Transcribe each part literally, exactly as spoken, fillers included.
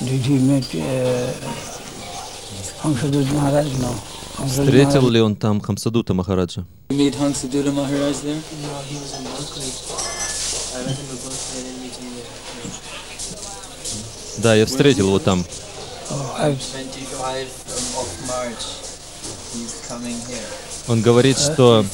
Встретил ли он там Хамсадута Махараджа? Да, я встретил его там. Он говорит, что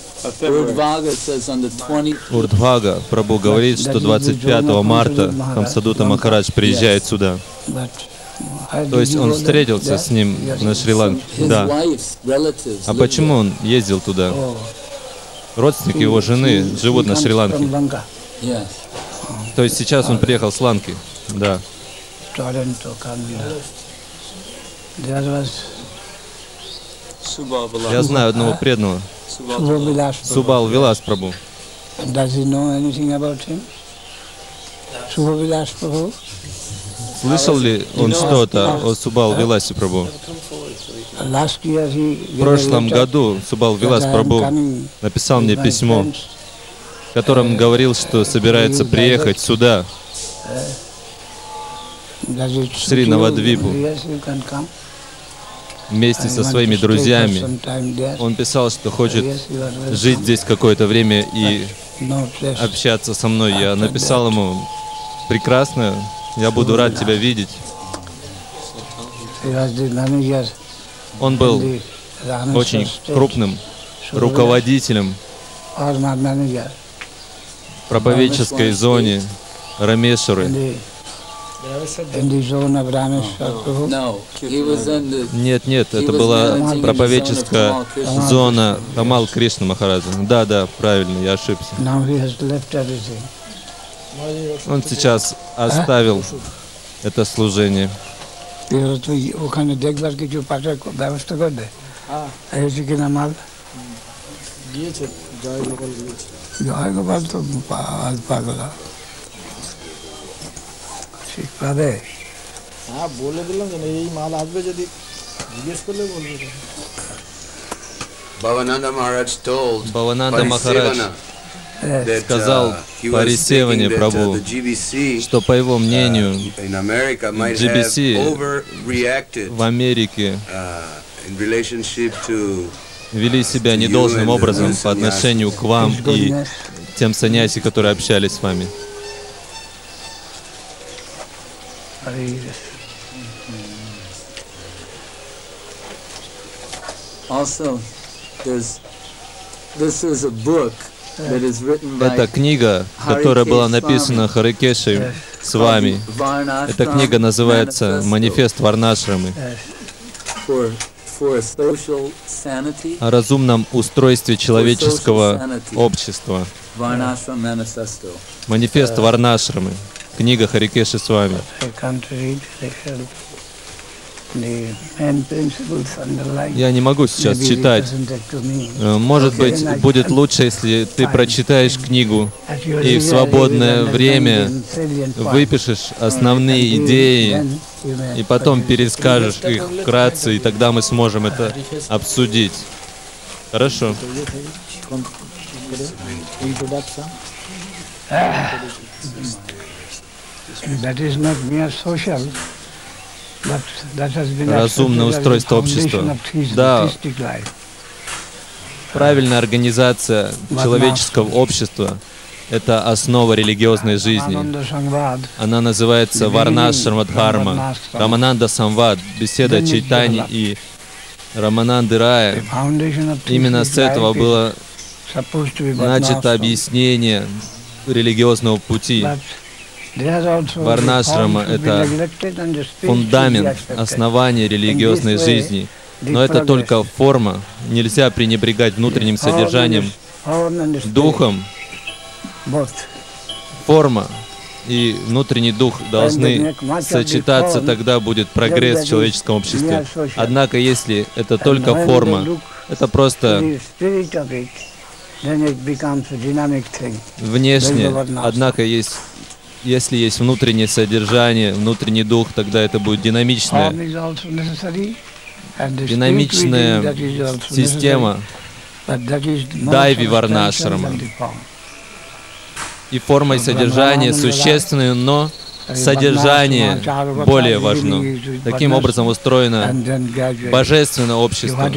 Урдвага Прабху говорит, что двадцать пятого марта Хамсадута Махарадж приезжает сюда. То есть он встретился с ним на Шри-Ланке. Да. А почему он ездил туда? Родственники его жены живут на Шри-Ланке. То есть сейчас он приехал с Ланки. Да. Я знаю одного преданного. Субал Вилас Прабху. Слышал ли он что-то о Субал Виласе Прабху? В прошлом году Субал Вилас Прабху написал мне письмо, в котором говорил, что собирается приехать сюда, в Шри Навадвипу, вместе со своими друзьями. Он писал, что хочет жить здесь какое-то время и общаться со мной. Я написал ему: прекрасно, я буду рад тебя видеть. Он был очень крупным руководителем в проповедческой зоне Рамешвары. Нет, нет, это была проповедческая зона Тамал Кришна Махараджа. Да, да, правильно, я ошибся. Он сейчас оставил это служение. Бхавананда Махарадж сказал Парисеване Прабху, что, по его мнению, джи би си в Америке вели себя недолжным образом по отношению к вам и тем саньяси, которые общались с вами. Это книга, которая была написана Харикешей с вами. Эта книга называется «Манифест Варнашрамы» о разумном устройстве человеческого общества. Манифест Варнашрамы. Книга Харикеши с вами. Я не могу сейчас читать. Может быть, будет лучше, если ты прочитаешь книгу и в свободное время выпишешь основные идеи и потом перескажешь их вкратце, и тогда мы сможем это обсудить. Хорошо. Разумное устройство общества. Да, правильная организация человеческого общества — это основа религиозной жизни. Она называется Варнашрамадхарма, Рамананда Самвад, беседа Чайтани и Рамананды Рая. Именно с этого было начато объяснение религиозного пути. Варнашрама — это фундамент, основание религиозной жизни. Но это только форма. Нельзя пренебрегать внутренним содержанием. Духом, форма и внутренний дух должны сочетаться, тогда будет прогресс в человеческом обществе. Однако, если это только форма, это просто внешне, однако есть Если есть внутреннее содержание, внутренний дух, тогда это будет динамичная, динамичная система Дайви Варнашрама. И форма и содержание существенны, но содержание более важно. Таким образом устроено божественное общество.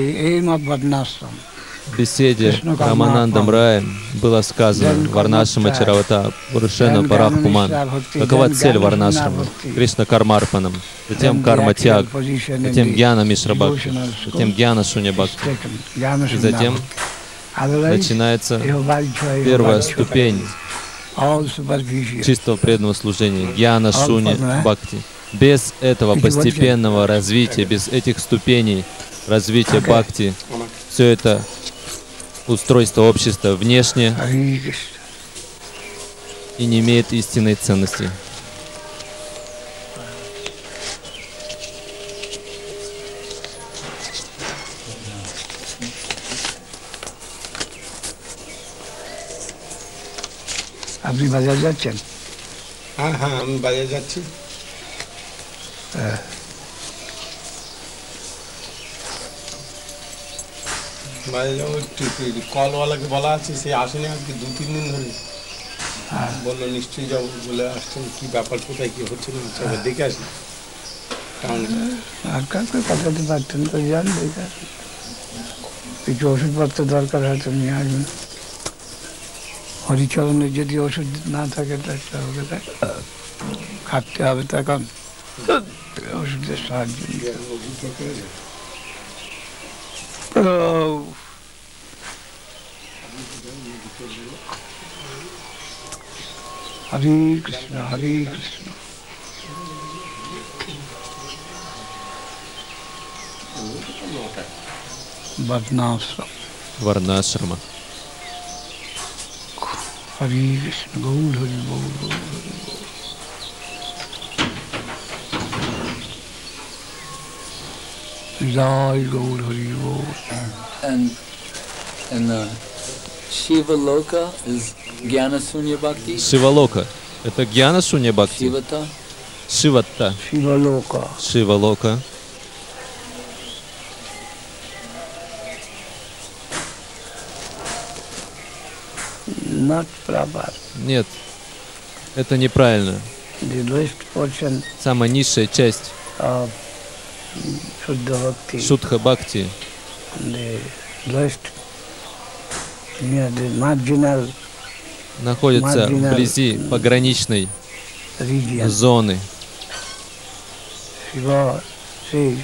В беседе Раманандам Раем было сказано Варнашрама Чаравата Пурушена Парахпуман. Какова цель Варнашрама? Кришна Кармарпанам, затем Карма Тяг, затем Гьяна Мишра Бхакти, затем Гьяна Шунья Бхакти. И затем начинается первая ступень чистого преданного служения, Гьяна Шунья Бхакти. Без этого постепенного развития, без этих ступеней развития Бхакти, все это устройство общества внешне и не имеет истинной ценности. আপনি বাজার যাচ্ছেন? হ্যাঁ হ্যাঁ আমি বাজার যাচ্ছি। বাজার যাবো একটু কলওয়ালাকে বলা আছে, সে আসেনি আজকে দু তিন দিন ধরে। বললো নিশ্চয়ই যাবো বলে আসছেন, কি ব্যাপার কোথায় কি হচ্ছে না হচ্ছে আবার দেখে আসি টাউনে। আর কাউকে পাঠাতে পারতেন তো যান, দেখে আসেন। কিছু ওষুধপত্র দরকার হয়তো নিয়ে আসবেন। হরিচরণের যদি ওষুধ না থাকে খাটতে হবে, তখন ওষুধের সাহায্য নিতে হবে। হরে কৃষ্ণ হরে কৃষ্ণ। বর্ণাশ্রম Варнашрама. হরে কৃষ্ণ। গৌর হরি গৌর গৌর হরি গৌর। জয় গৌর হরি Gour. And and the Shiva Loka is Jnana Sunya Bhakti. Шивалока. Это Гьяна Шунья Бхакти. Shivata. Шиватта. শিবলোকা। Шивалока. Not proper. Нет, это неправильно. The lowest portion Самая низшая часть of Shuddha Bhakti, Шудха Бхакти, the lowest, near the marginal находится Marginal. вблизи пограничной region. зоны. Shiva says,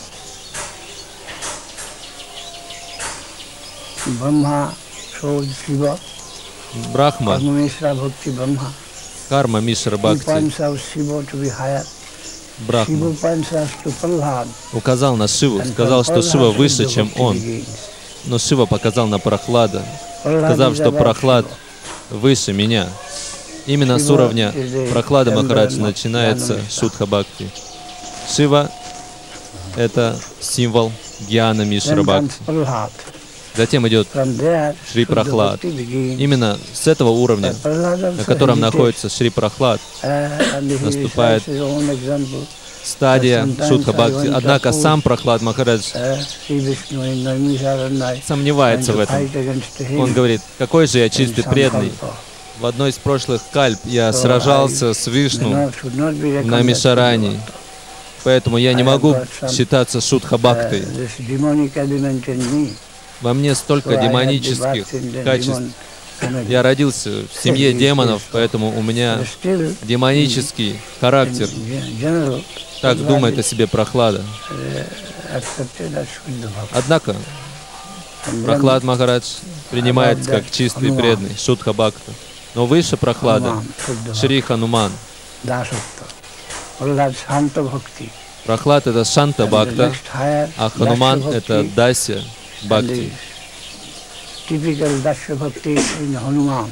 Brahma shows Shiva, Брахма, Karma Mishra Bhakti Brahma. Карма Мишра He Бхакти, points out Shiva to be higher. Брахма, Shiva points out to Prahlad. указал на Шиву, And сказал, from что Шива Prahlad, выше, Shuddha чем Bhakti он. begins. Но Шива показал на Прохлада, Prahlad сказав, is что above Прохлад Shiva. выше меня. Именно с Шива уровня is the Прохлада elder Махарадж of начинается Jnana Шудха Бхакти. Шива — это символ Гьяна Мишра Then comes Бхакти. Prahlad. Затем идет From there, Шри Shuddha Прохлад. Bhakti begins. Именно с этого уровня, Prahlad на also котором hesitates, находится Шри Прохлад, uh, and he наступает recites his own example. стадия Sometimes Шудха I Бхакти. want to Однако oppose, сам Прохлад Махарадж uh, Sri Vishnu in Naimisharanya, сомневается and в to этом. fight against him Он говорит, какой же я in чистый преданный. Sankalpa. В одной из прошлых кальп я So сражался I с may Вишну not- should not be в reckoned as Намишарани, Shuddha. поэтому я не I have могу got some, считаться Шудха Uh, Бхактой. this demonic element in me. Во мне So столько I have the демонических birth in the качеств. demon energy. Я родился в семье демонов, поэтому у меня But still, демонический характер. in general, Так Prahlad думает о is, себе Прохлада. uh, accepted as Shuddha Bhakti. Однако And then Прохлад Махарадж принимается как чистый и Хануман. преданный, Шудха Бхакта. Но выше Прохлада Hanuman, Shuddha Шри Хануман. Dasakta. Prahlad Shanta Bhakti. Прохлад — это Шанта And the Бхакта, next higher, а Хануман — Dasya это Bhakti, Дася and Бхакти. the typical Dasya Bhakti in Hanuman.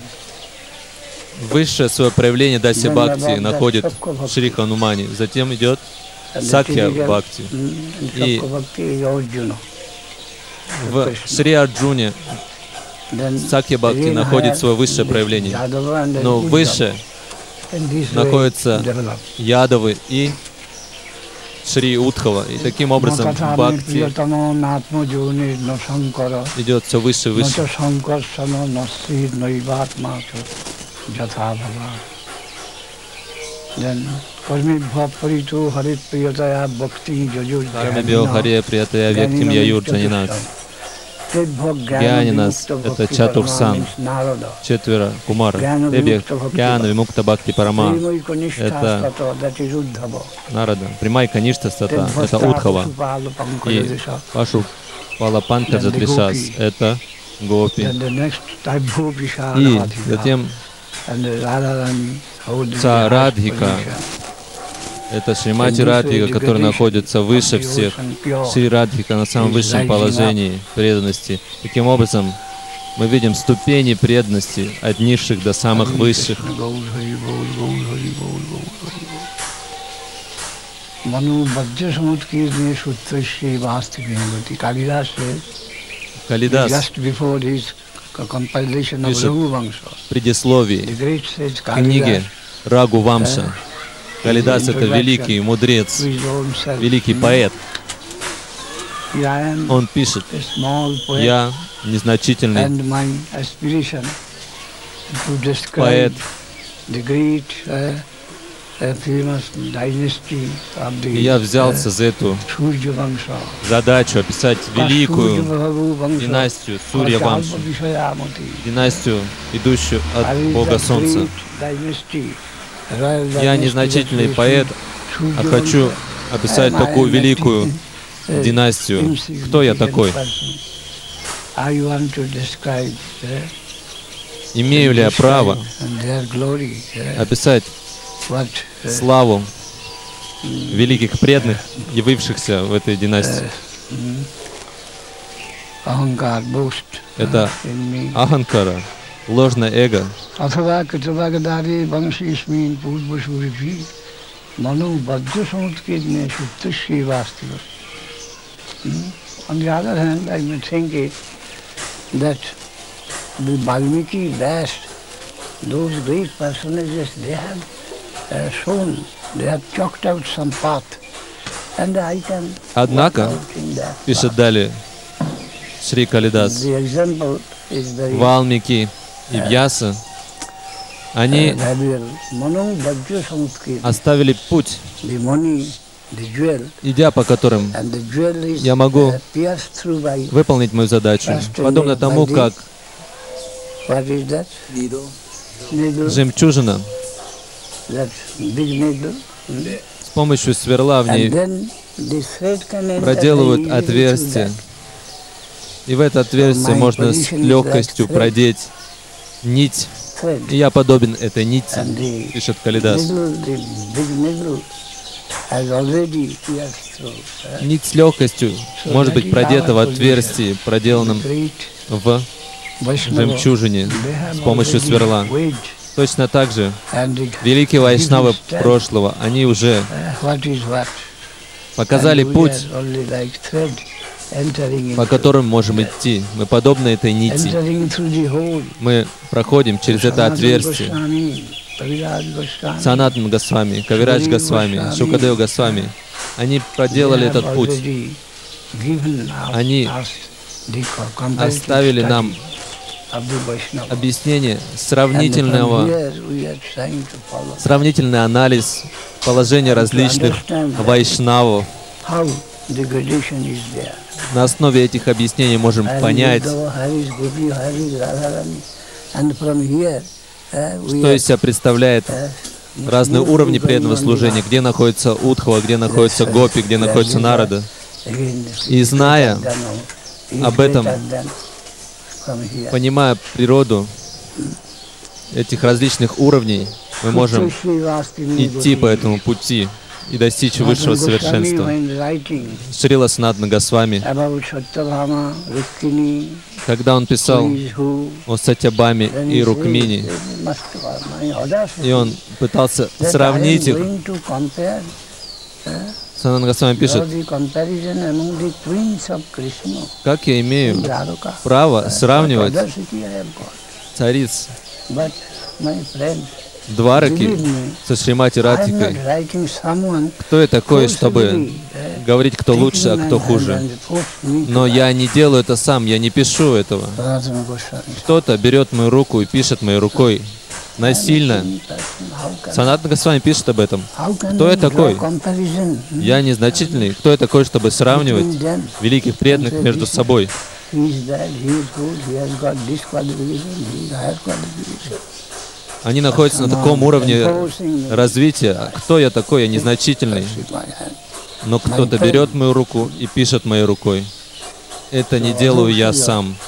Высшее свое проявление Даси Then Бхакти above находит that Sakya в Bhakti. Шри Ханумане. Затем идет And the Сакья typical, Бхакти. mm, in И Sakya Bhakti is Arjuna. в Шри Арджуне Then Сакья Бхакти again находит higher, свое высшее the проявление. Yadava and then Но Uddhava. выше In this way находятся develop. Ядовы и Шри Удхава. И таким образом Накатами Бхакти прiyatamo natmo joni no sankara. идет все выше и No выше. cha sankarsano no sri noivatma cha jatha bhava. Карме бьо харе приятая вектим яюрджанинат. Гьянинас — это Чатурсан, четверо Кумара. Тебья Гьяна Вимукта Бхакти Парама — это Нарада. Примай Каништа Стата — это Удхава. И Пашу Пала Панкаджа Тришас — это Гопи. И затем Ца Радхика — это Шримати Радхика, которая находится выше всех. Шри Радхика на самом высшем положении преданности. Таким образом, мы видим ступени преданности от низших до самых высших. Калидас пишет в предисловии к книге Рагу Вамша. Калидас — это великий мудрец, великий поэт. Он пишет: «Я незначительный поэт, и я взялся за эту задачу описать великую династию Сурья Вамша, династию, идущую от Бога Солнца. Я незначительный поэт, а хочу описать такую великую династию. Кто я такой? Имею ли я право описать славу великих преданных, явившихся в этой династии? Это аханкара, ложное эго. On the other hand, I may think it, that the Valmiki, Vyas, those great personages, they have uh, shown, they have chalked out some path, and I can. Однако, пишет далее Шри Калидас, Валмики и Вьяса, они оставили путь, идя по которым я могу выполнить мою задачу, подобно тому, как жемчужина с помощью сверла в ней проделывают отверстие, и в это отверстие можно с легкостью продеть нить. И я подобен этой нити, пишет Калидас. Нить с легкостью может быть продета в отверстии, проделанном в жемчужине с помощью сверла. Точно так же великие вайшнавы прошлого, они уже показали путь, по которым можем идти. Мы подобны этой нити. Мы проходим через это отверстие. Санатан Госвами, Кавирадж Госвами, Шукадев Госвами, они проделали этот путь. Они оставили нам объяснение сравнительного, сравнительный анализ положения различных вайшнавов. На основе этих объяснений можем понять, что из себя представляет разные уровни преданного служения, где находится Удхава, где находится Гопи, где находится Нарада. И зная об этом, понимая природу этих различных уровней, мы можем идти по этому пути и достичь высшего совершенства. Шрила Санатана Госвами, когда он писал о Сатьябаме и Рукмини, и он пытался сравнить их, Санатана Госвами пишет: как я имею право сравнивать цариц Двараки со Шримати Радхикой? Кто я такой, чтобы говорить, кто лучше, а кто хуже? Но я не делаю это сам, я не пишу этого. Кто-то берет мою руку и пишет моей рукой насильно. Санатана Госвами пишет об этом. Кто я такой? Я незначительный. Кто я такой, чтобы сравнивать великих преданных между собой? Они находятся на таком уровне развития. Кто я такой? Я незначительный. Но кто-то берет мою руку и пишет моей рукой. Это не делаю я сам.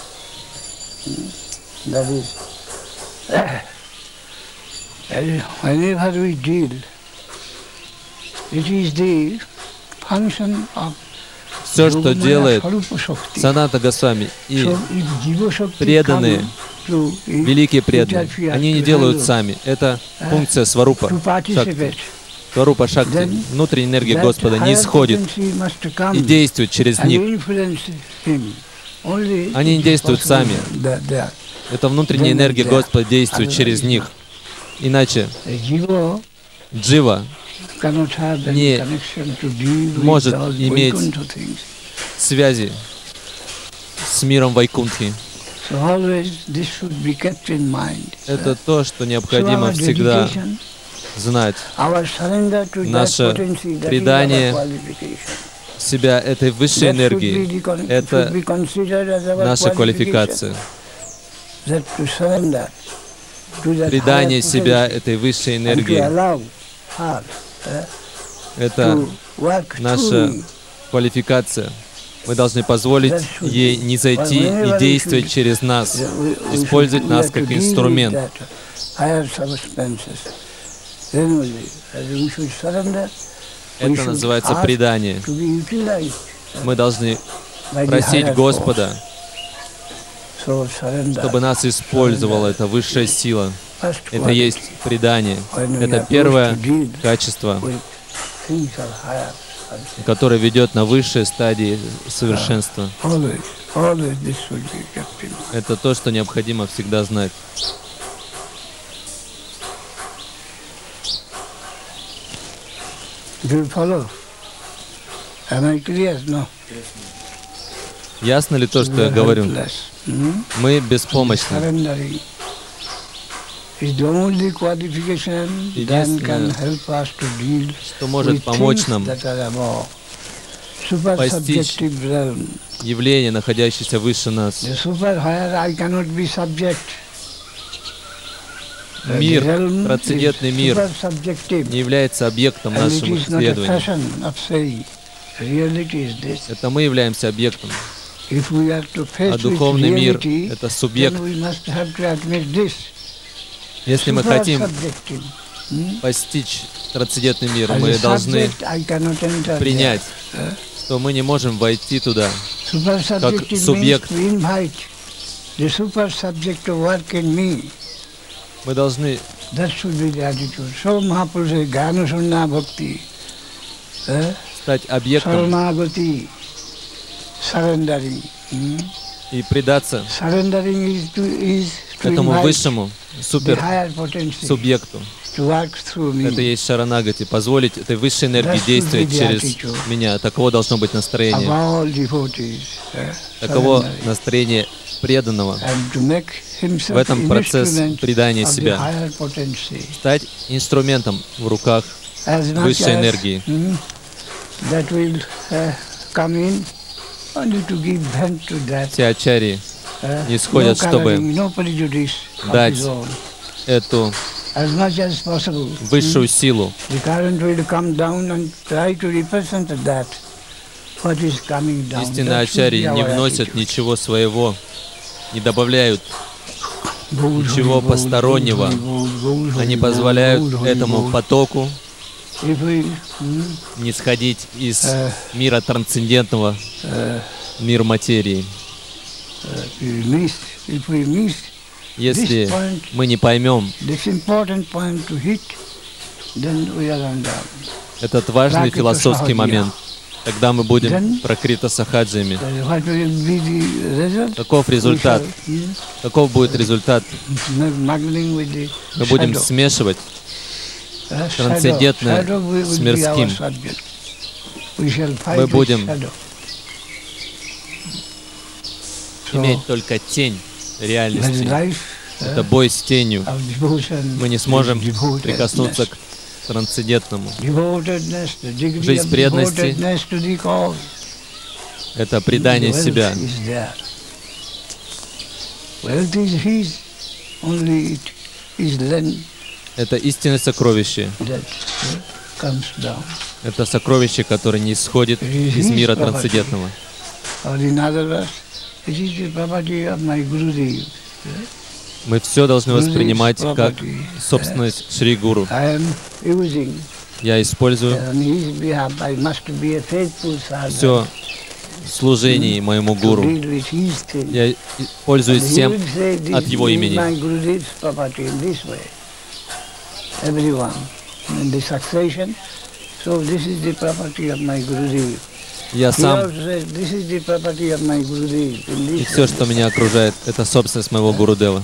Все, что делает Санатана Госвами и преданные, великие преданные, они не делают сами. Это функция Сварупа Шакти. Сварупа Шакти, внутренняя энергия Господа не исходит и действует через них. Они не действуют сами. Это внутренняя энергия Господа действует через них. Иначе джива не может иметь связи с миром Вайкунтхи. Это то, что необходимо всегда знать. Наше предание себя этой высшей энергии — это наша квалификация. Предание себя этой высшей энергии — это наша квалификация. Мы должны позволить ей не зайти и действовать через нас, использовать нас как инструмент. Это называется предание. Мы должны просить Господа, чтобы нас использовала эта высшая сила. Это есть предание. Это первое качество, которое ведет на высшие стадии совершенства. Это то, что необходимо всегда знать. Ясно ли то, что я говорю? Мы беспомощны. Единственное, что может помочь нам постичь явления, находящиеся выше нас. Мир, трансцендентный мир, не является объектом нашего исследования. Это мы являемся объектом. А духовный мир — это субъект. Если мы хотим постичь трансцендентный мир, мы должны принять, что мы не можем войти туда как субъект. Мы должны стать объектом и предаться этому высшему суперсубъекту. Это есть шаранагати. Позволить этой высшей энергии действовать через меня. Таково должно быть настроение. Таково настроение преданного. В этом процесс предания себя. Стать инструментом в руках высшей энергии. Все ачарьи исходят, чтобы дать эту высшую силу. Истинные ачарьи не вносят ничего своего, не добавляют ничего постороннего. Они позволяют этому потоку не сходить из мира трансцендентного в мир материи. Если мы не поймем этот важный философский момент, тогда мы будем пракрита сахаджами. Каков результат? Каков будет результат? Мы будем смешивать трансцендентное с мирским. Мы будем иметь только тень реальности. Это бой с тенью. Мы не сможем прикоснуться к трансцендентному. Жизнь преданности — это предание себя. Это истинное сокровище. Это сокровище, которое не исходит из мира трансцендентного. Мы все должны воспринимать как собственность Шри Гуру. Я использую все в служении моему Гуру. Я пользуюсь всем от его имени. Я сам и все, что меня окружает, это собственность моего Гурудева.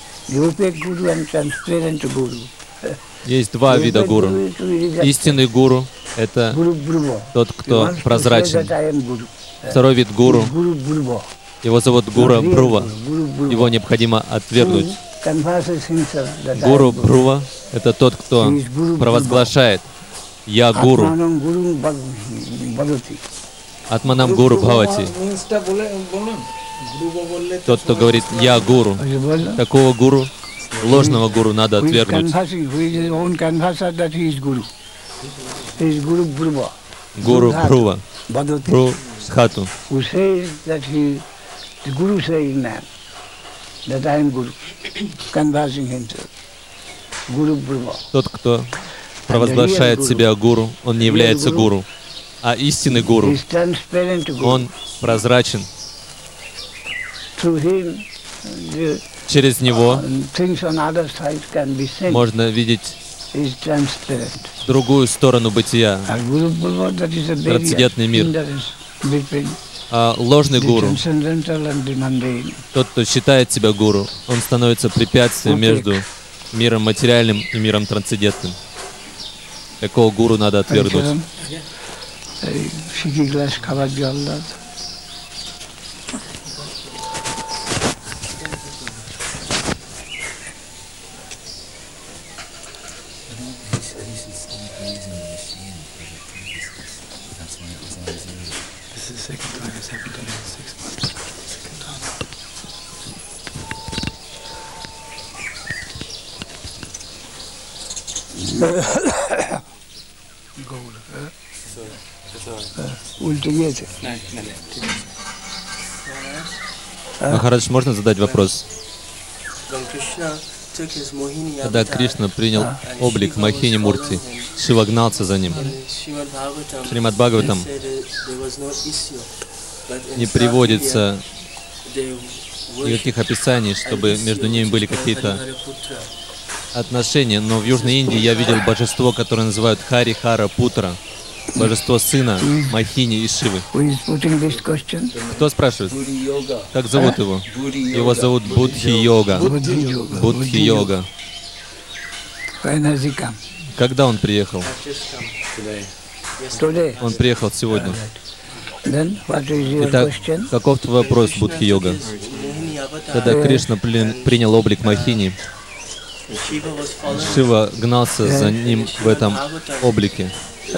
Есть два вида гуру. Истинный гуру — это тот, кто прозрачен. Второй вид гуру, его зовут Гура Брува. Его необходимо отвергнуть. Гуру Брува — это тот, кто провозглашает: «Я гуру». Атманам Гуру Бхавати. Тот, кто говорит «Я гуру». Такого гуру, ложного гуру, надо отвергнуть. Гуру Брува. Бру Хату. Тот, кто провозглашает себя гуру, он не является гуру. А истинный гуру, он прозрачен. Через него можно видеть другую сторону бытия, трансцендентный мир. А ложный гуру, тот, кто считает себя гуру, он становится препятствием между миром материальным и миром трансцендентным. Такого гуру надо отвергнуть. Махарадж, можно задать вопрос? Когда Кришна принял облик Мохини Мурти, Шива гнался за ним. В Шримад Бхагаватам не приводится никаких описаний, чтобы между ними были какие-то отношения, но в Южной Индии я видел божество, которое называют Хари Хара Путра, божество сына Мохини и Шивы. Кто спрашивает? Как зовут его? Его зовут Будхи-йога. Будхи-йога. Когда он приехал? Он приехал сегодня. Итак, каков твой вопрос, Будхи-йога? Когда Кришна принял облик Мохини, Шива гнался за ним в этом облике.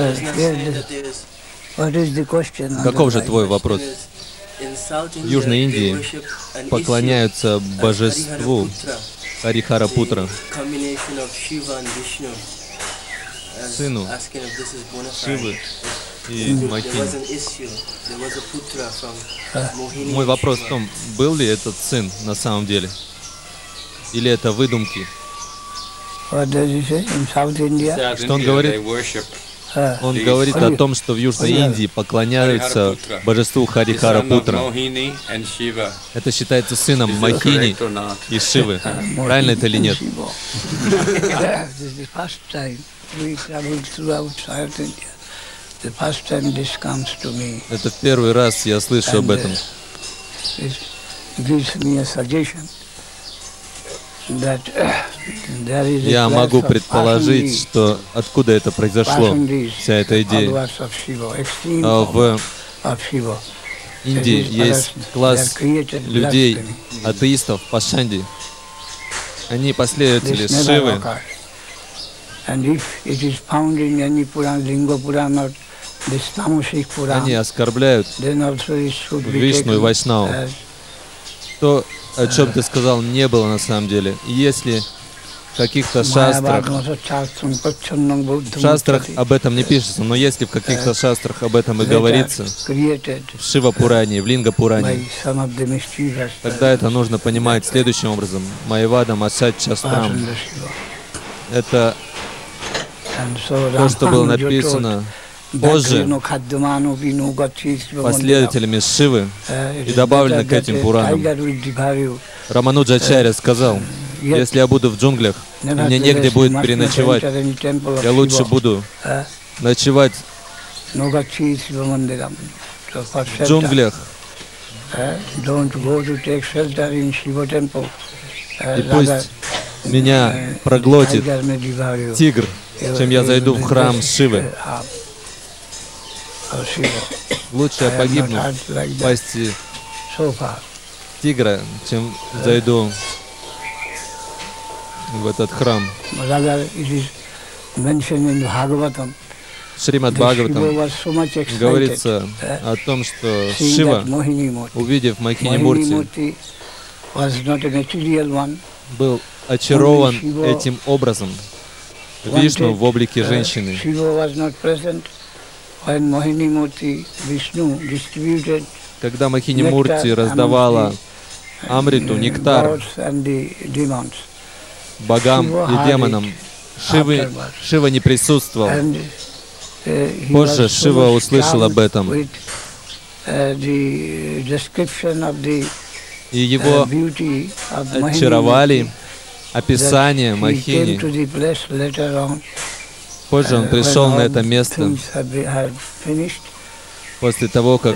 Каков же твой вопрос? В Южной Индии поклоняются божеству Харихара Путра, сыну Шивы и Мохини. Мой вопрос в том, был ли этот сын на самом деле? Или это выдумки? Что он говорит? Он говорит о том, что в Южной Индии поклоняются божеству Харихара Путра. Это считается сыном Мохини и Шивы. Правильно это или нет? Это в первый раз я слышу об этом. Я могу предположить, что откуда это произошло, вся эта идея. В Индии есть класс людей, атеистов, пашанди, Они последователи Шивы. Они оскорбляют Вишну и Вайшнаву. То, о чем ты сказал, не было на самом деле. Если в каких-то шастрах, в шастрах об этом не пишется, но если в каких-то шастрах об этом и говорится, в Шива-Пуране, в Линга-Пуране, тогда это нужно понимать следующим образом. Майявада Масад Шастрам. Это то, что было написано позже последователями Шивы и добавлено к этим Пуранам. Рамануджачарья сказал: если я буду в джунглях, и мне негде будет переночевать, я лучше буду ночевать в джунглях. И пусть меня проглотит тигр, чем я зайду в храм Шивы. Лучше я погибну в пасти тигра, чем зайду в этот храм. В Шримад Бхагаватам говорится о том, что Шива, увидев Мохини Мурти, был очарован этим образом. Вишну в облике женщины. Когда Мохини Мурти раздавала амриту, нектар богам и демонам, Шивы, Шива не присутствовал. Позже Шива услышал об этом. И его очаровали описание Мохини. Позже он пришел на это место после того, как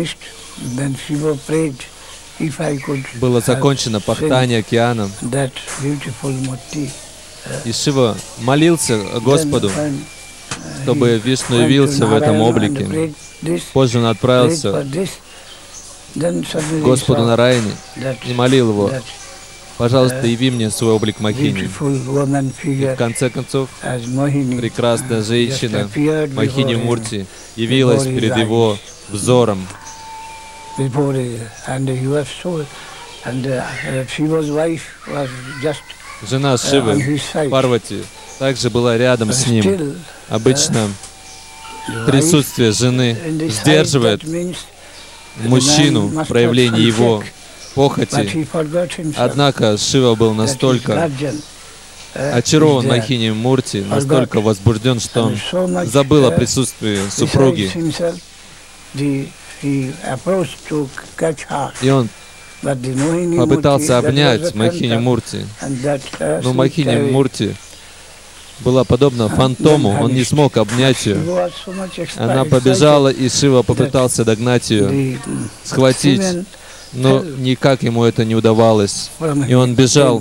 было закончено пахтание океаном. И Шива молился Господу, чтобы Вишну явился в этом облике. Позже он отправился к Господу Нараяне и молил его: пожалуйста, яви мне свой облик Мохини. И в конце концов, прекрасная женщина Мохини Мурти явилась перед его взором. Жена Шивы, Парвати, также была рядом с ним. Обычно присутствие жены сдерживает мужчину в проявлении его похоти. Однако Шива был настолько очарован Мохини Мурти, настолько возбужден, что он забыл о присутствии супруги. И он попытался обнять Мохини Мурти. Но Мохини Мурти была подобна фантому, он не смог обнять ее. Она побежала, и Шива попытался догнать ее, схватить, но никак ему это не удавалось. И он бежал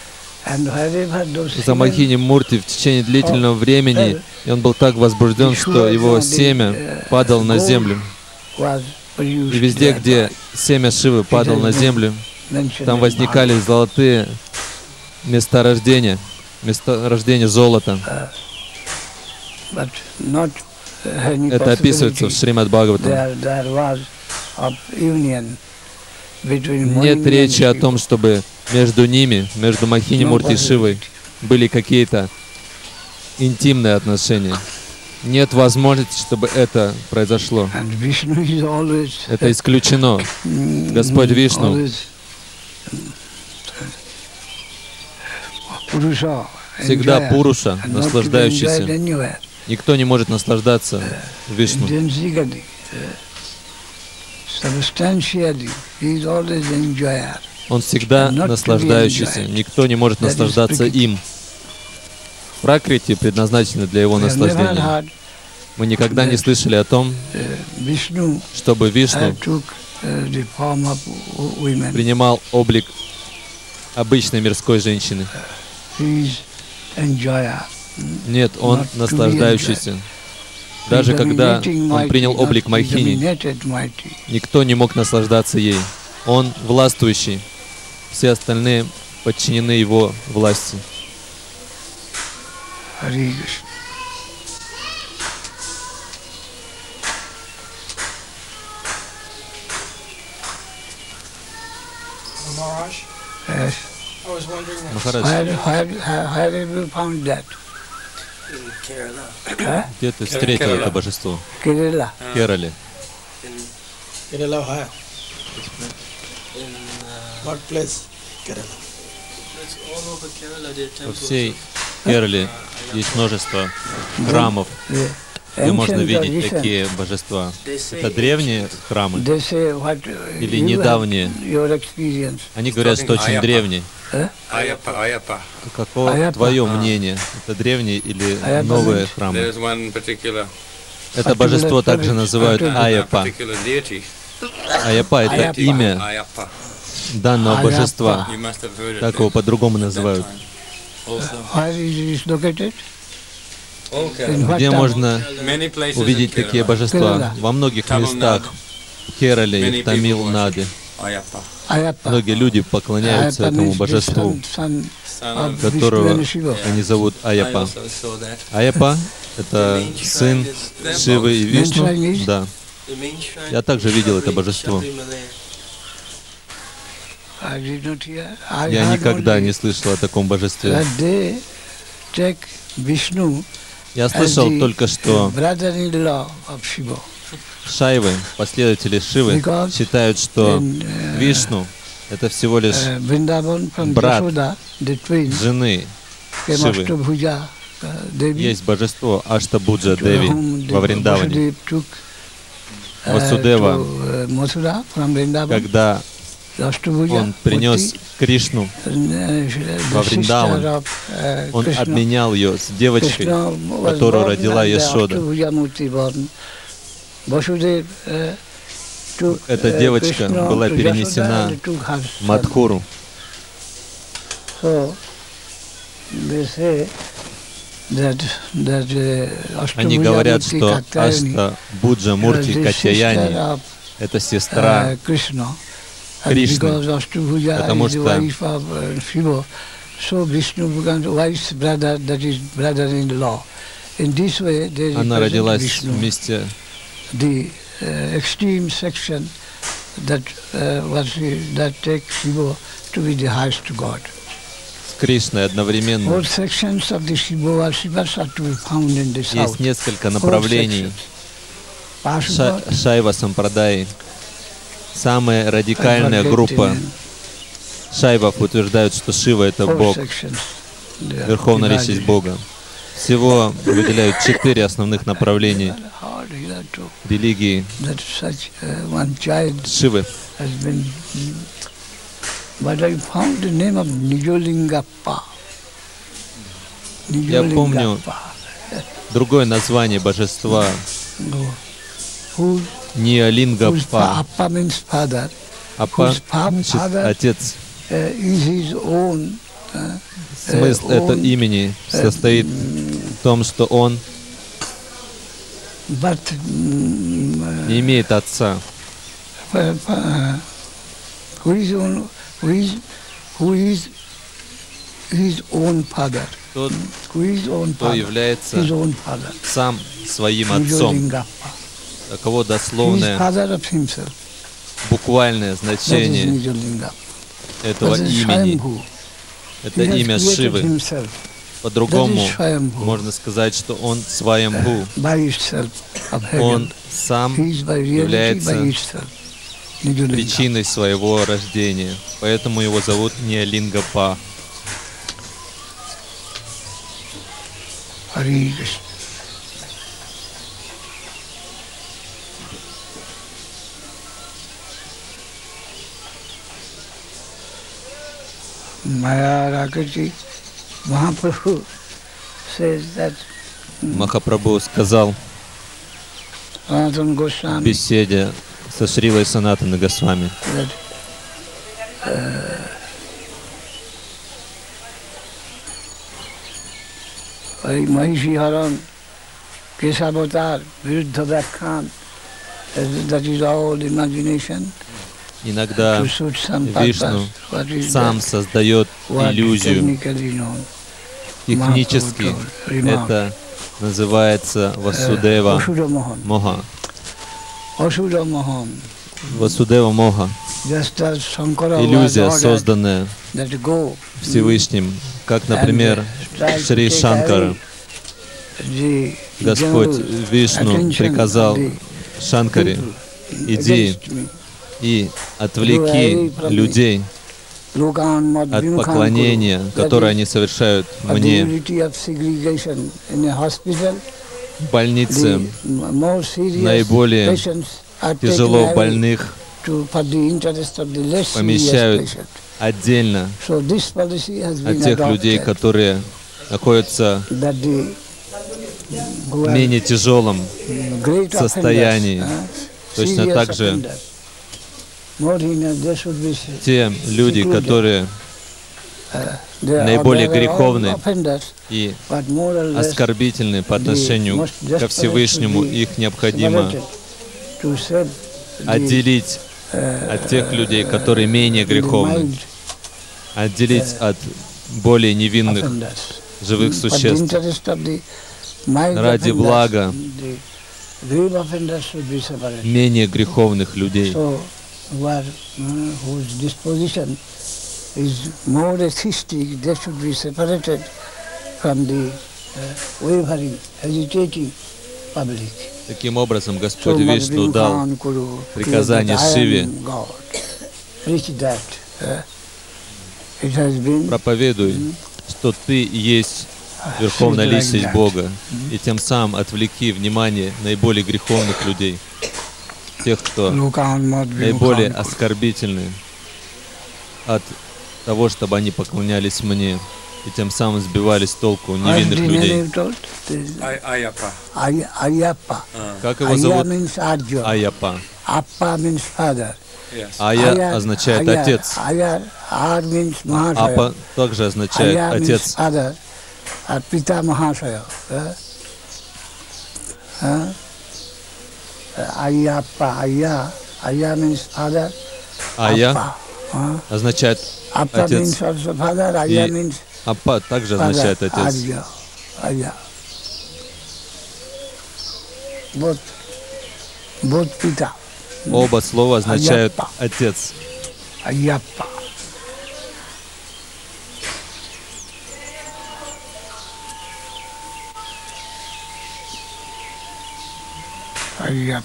за Мохини Мурти в течение длительного времени, и он был так возбужден, что его семя падало на землю. И везде, где семя Шивы падало на землю, там возникали золотые месторождения, месторождения золота. Это описывается в Шримад Бхагаватам. Нет речи о том, чтобы между ними, между Мохини Мурти и Шивой, были какие-то интимные отношения. Нет возможности, чтобы это произошло. Это исключено. Господь Вишну всегда Пуруша, наслаждающийся. Никто не может наслаждаться Вишну. Он всегда наслаждающийся. Никто не может наслаждаться им. Пракрити предназначены для его наслаждения. Мы никогда не слышали о том, чтобы Вишну принимал облик обычной мирской женщины. Нет, он наслаждающийся. Даже когда он принял облик Мохини, никто не мог наслаждаться ей. Он властвующий. Все остальные подчинены его власти. Хари Кришна. Maharaj, Yes. I was wondering that Махарадж, Where, where, where have you found that? in Kerala, Huh? где ты встретил это божество? Kerala. В Керале. in Kerala, where? In uh, what place? Kerala. It's all over Kerala. There are Во temples. всей Керале есть множество храмов, The где можно ancient видеть tradition, такие божества. They say Это древние храмы. they say what uh, Или you недавние. have, your experience. Они говорят, что очень древние. Ayappa, Ayappa. Каково Ayappa. твое мнение? Это древние или Ayappa новые means- храмы? There's one particular Это божество также называют particular- Айаппа. particular deity. Айаппа — это Ayappa. имя Ayappa. данного Ayappa. божества. You must have heard it. Так его по-другому называют. Also, Where is it located? all In Kerala. what Где town? можно Many places увидеть in такие Kerala. божества? Kerala. Во многих Tamil местах. Nadu. В Керале и Many в Тамил-Наде. Ayappa. Ayappa. Многие люди поклоняются Ayappa этому means the божеству, son, son Son of of Vishnu которого and Shiva. они зовут I Айаппа. also saw that. Айаппа — это сын Шивы и Вишну. Да. The main shrine Я также видел это Shabri- божество. Shabrimalaya. I did not hear. I Я heard никогда only не слышал о таком божестве. that they take Vishnu Я as слышал the только, что brother-in-law of Shiva. Шайвы, последователи Шивы, Because считают, что in uh, Вишну — это всего лишь uh, Vrindavan from брат Yashoda, the twins, жены came Шивы. Ashtabhuja uh, Devi, Есть божество Аштабуджа to Деви whom во the Вриндаване. Vasudeva took uh, Васудева, to uh, Mathura from Vrindavan. когда Ashtabhuja, он принес Кришну во Вриндаван, он обменял ее с девочкой, которую родила Яшода. Эта девочка была перенесена в Мадхуру. Они говорят, что Аштабуджа Мурти Катяяни — это сестра Кришны, потому что она родилась вместе the uh, extreme section that uh, was that take Shiva to be the highest God. с Кришной одновременно. All sections of the Shiva worshippers are to be found in the south. Есть несколько All направлений sections. Ша- Pashupata, Шайва Сампрадай. Самая радикальная группа шайвов утверждают, что Шива — это four Бог, sections. They are Верховная divided. Личность Бога. Всего выделяют четыре основных направления Hard here to религии that such uh, one child Шивы. has been. But I found the name of Nijolingappa. Я помню Nijolingappa. другое название божества No. Who, whose Ниалингаппа. Appa means father, Аппа whose fa- значит father отец. uh, is his own. Uh, Смысл uh, этого own, имени состоит в том, что он but mm, не имеет отца. uh, uh, who is own, who is who is his own father, Тот, who is own кто father, является his own father. сам своим отцом. Nijolingappa. Таково He is дословное, father of himself. буквальное That is значение Nijolingappa. этого That is имени. Swayambhu. Это He has имя created Шивы. himself. По-другому That is Swayambhu. можно сказать, что он Сваямбху. By itself of heaven. Он сам He is by reality, является by itself. Nijolingappa. причиной своего рождения. Поэтому его зовут Ниалингаппа. Hare Krishna. Maya Rakriti Mahaprabhu says that Махапрабху сказал Sanatana в Goswami беседе со Шрилой Санатаной Госвами, that uh, Mahishi Haran, Kesavatar, Viruddha Vyakhan, that is all imagination. Иногда to suit some Вишну purpose. What is сам that? создает What иллюзию. technically known. Технически Mahaprabhu remarked, это называется uh, Васудева Asura Mohan. Моха. Asura Mohan. Васудева Моха. Just as Shankara was Иллюзия, ordered созданная that go Всевышним, как, например, and Шри take Шанкара. away the Господь general Вишну attention приказал of the Шанкаре: people иди against me. и отвлеки людей Lokan mad от vimukhan поклонения, kuru. которое That они совершают is a мне duty of segregation in a hospital. в больнице. The more serious Наиболее patients are taken Тяжело away больных to, for the interest of the less serious помещают patient. отдельно So this policy has от been тех людей, adopted, которые находятся that the who в are менее тяжелом great состоянии. offenders, uh, Точно serious так же offenders, more heinous, they should be те люди, secluded. которые They are- наиболее they are all греховны offenders, и but more or less оскорбительны по отношению ко Всевышнему, их необходимо separated to save the, отделить uh, от тех людей, которые менее the греховны, mild отделить от более невинных offenders. живых For the существ. interest of the mild Ради offenders, блага the grave offenders should be separated. менее греховных людей. So, who are, uh, whose disposition is more atheistic, they should be separated from the uh, wavering, hesitating public. Таким образом, So, Господь Вишну дал Madhvimukhan Kuru, приказание that I am Шиве: God. Preach that. uh, It has been проповедуй, что ты и есть Верховная said like Личность that. Бога, и тем самым отвлеки внимание наиболее греховных людей, тех, кто Lokan Madhvimukhan наиболее Kuru. оскорбительны, от того, чтобы они поклонялись мне, и тем самым сбивали с толку What's невинных the name людей. you told? The- Ay- Ayappa. Ay- Ayappa. Как его Aya зовут? means Arjuna. Аяпа. Appa means father. Yes. Ая Aya- означает Aya- отец. Aya- Ar means Mahashaya. Апа также означает Aya means отец. father. Uh, Pita Mahashaya. Uh, uh, Ayappa. Aya. Aya means father. Ая Appa. Uh, означает Appa отец. means also father. Aya И means Апа также father. означает отец. Arya. Aya. Both. Both Pita. Оба слова означают Аяпа. отец. Ayappa. Ayappa.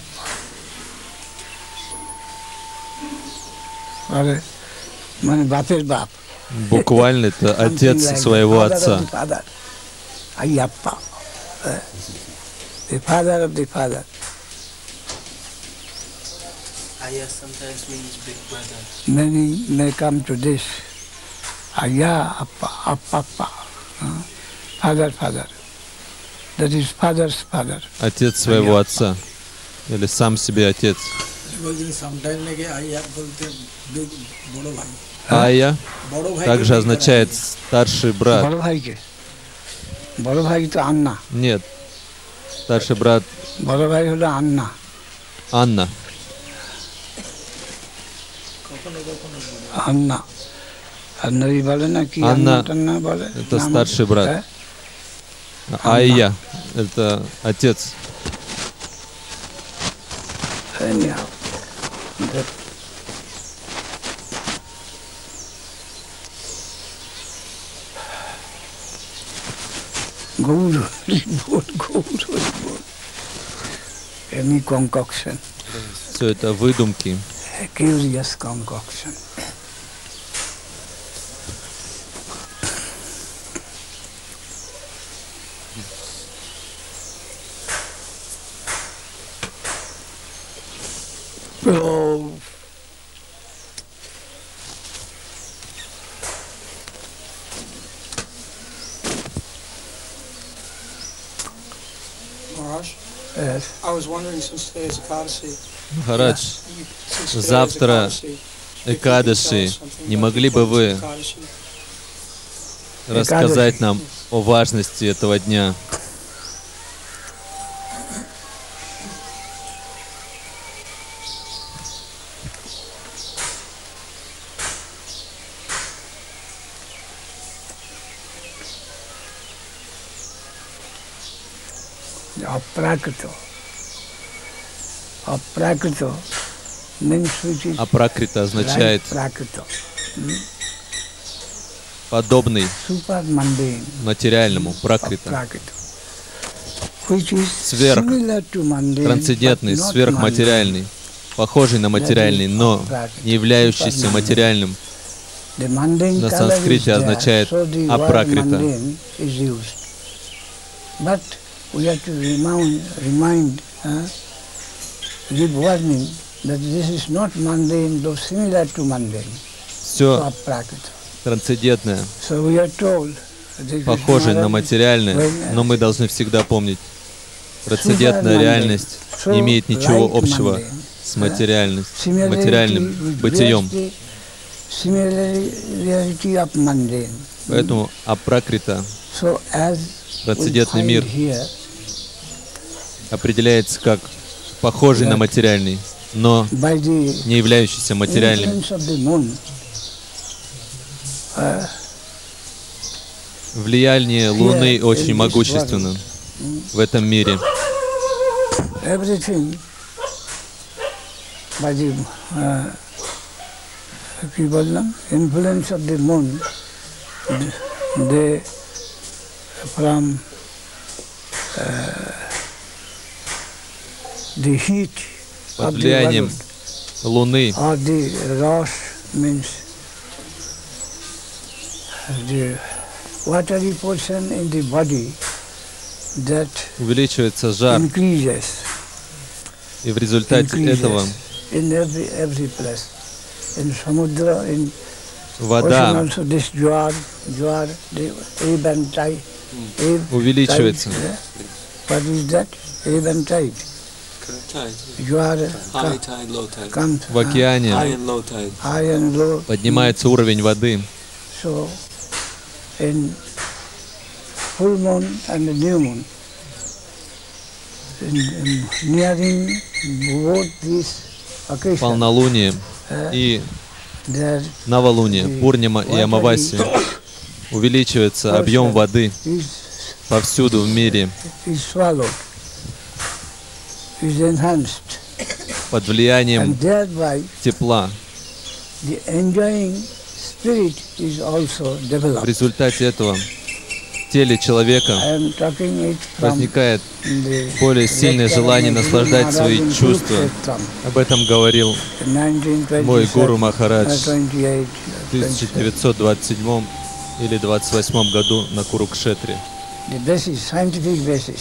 আরে মানে বাপের বাপ Буквально это отец своего отца. father Ayappa, the father of the father. Aya sometimes means big brother. Many may come to this Aya, Appa, Appa, uh, father, father. That is father's father. Отец своего отца. Или сам себе отец. বলছেন সামটাইম নাকি আয়া বলতে big বড় ভাই Ая বড় ভাই также означает старший брат. বড় ভাইকে বড় ভাই তো আন্না Нет. Старший брат বড় ভাই হলো আন্না Анна. আন্না আর নবী বলে না কি আন্না আন্না টান্না বলে это নাম- старший брат. হ্যাঁ? Айя это отец. Anyhow, that Gaur Hari Bol, Gaur Hari Bol. Any concoction, Все это выдумки. a curious concoction. So, Maharaj, yes, I was wondering since today is Ekadasi, Махарадж, since today is завтра Ekadasi, if you could Экадаши, tell us something не about могли the бы importance вы of Ekadasi? рассказать нам о важности этого дня? Aprakrito. Aprakrito means which is Апракрита означает like prakrito. подобный Super mundane. материальному, пракрита. Aprakrito. Which is Сверх, similar to mundane, трансцендентный, but not сверхматериальный, похожий на материальный, но не являющийся материальным. The mundane На color санскрите is there, означает so the word апракрита. mundane is used. But we have to remind, remind uh, give warning that this is not mundane, though similar to mundane. Все Aprakrita. трансцендентное, So we are told that похожее на материальное, но мы должны всегда помнить, трансцендентная реальность не имеет ничего общего с материальностью, материальным бытием. Similarity of mundane. Поэтому апракрита, So as трансцендентный we мир, find here, определяется как похожий на материальный, но by the не являющийся материальным. influence of the moon, uh, Влияние Луны очень могущественно в этом мире. everything by the uh, people, influence of the moon, they from uh, the heat Под of the влиянием world, Луны or the Rosh means the watery portion in the body that увеличивается жар, increases, и в результате этого increases in every every place. In Samudra, in ocean вода also this Jwar, Jwar, the ebb and tide. Ebb, увеличивается. tide, yeah. What is that? Ebb and tide. Tide. Jwar High co- tide, low tide. comes В океане High and low tide. high and low. поднимается уровень воды. So, in full moon and new moon, in, in nearing both these occasions, Полнолуние uh, и there новолуние, Пурнима и Амавасия, увеличивается объем воды is, повсюду в мире is swallowed, is enhanced, под влиянием and thereby тепла. the enjoying spirit is also В developed. результате этого в теле человека I am talking it from возникает the более сильное желание наслаждать свои чувства. Об этом говорил мой гуру Махарадж в тысяча девятьсот двадцать седьмом или двадцать восьмом году на Курукшетре. The basis, scientific basis.